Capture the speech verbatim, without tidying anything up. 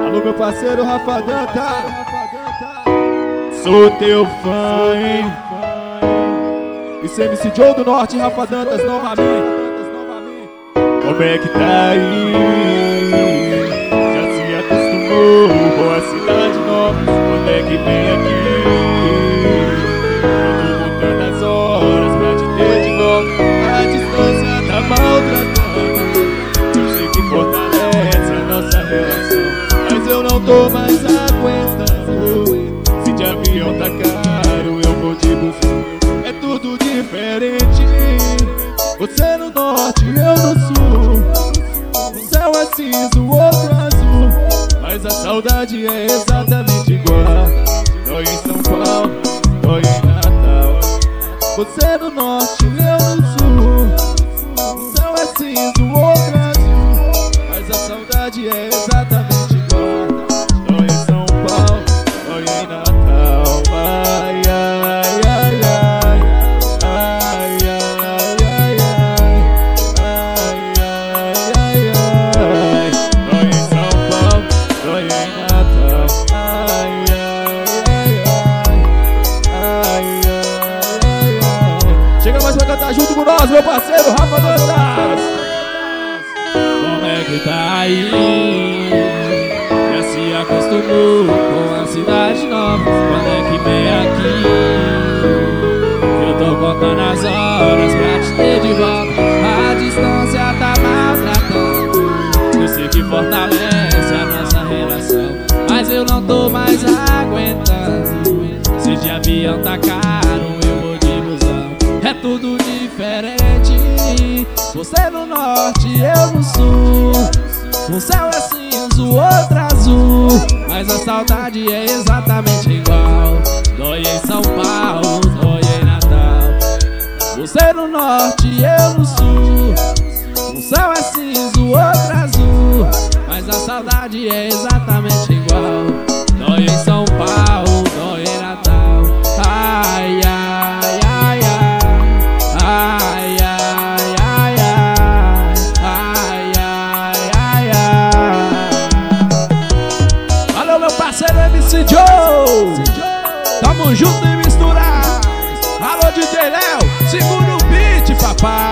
Alô, meu parceiro Rafa Danta, sou teu fã, hein? Isso é M C Joe do Norte, Rafa Dantas novamente. Como é que tá aí? Já se acostumou com a cidade nova? Quando é que vem aqui? Eu tô contando as horas pra te ter de volta. A distância tá maltratando. Eu sei que fortalece a nossa relação, mas eu não tô mais aguentando. Se de avião tá caro, eu vou de buffet. É tudo diferente. Você no norte, eu no sul. O céu é cinza, o outro azul, mas a saudade é exatamente igual. Dói em São Paulo, dói em Natal. Você no norte, eu no sul. O céu é cinza, o outro azul, mas a saudade é exatamente igual. Dói em São Paulo, dói em Natal. Ai, ai, ai, ai. Ai, ai, ai, ai. Ai, ai, ai, ai. Dói em São Paulo, dói em Natal. Ai, ai, ai, ai. Ai, ai, ai, ai. Chega mais pra cantar junto com nós, meu parceiro Rafa Dantas. Como é que tá aí? Já se acostumou com a cidade nova? Quando é que vem aqui? Eu tô contando as horas pra te ter de volta. A distância tá maltratando. Eu sei que fortalece a nossa relação, mas eu não tô mais aguentando. Se de avião tá caro, eu vou de busão. É tudo diferente. Você no norte, eu no sul. Um céu é cinza, o outro azul, mas a saudade é exatamente igual. Dói em São Paulo, dói em Natal. Você no norte, eu no sul. Um céu é cinza, o outro azul, mas a saudade é exatamente igual. Dói em São Paulo, dói em Natal. Ai, ai, ai, ai. Ai, ai, ai, ai. Ai, ai, ai, ai. Valeu, meu parceiro M C Joe. Tamo junto e misturar. Alô, D J Léo, segura o beat, papai.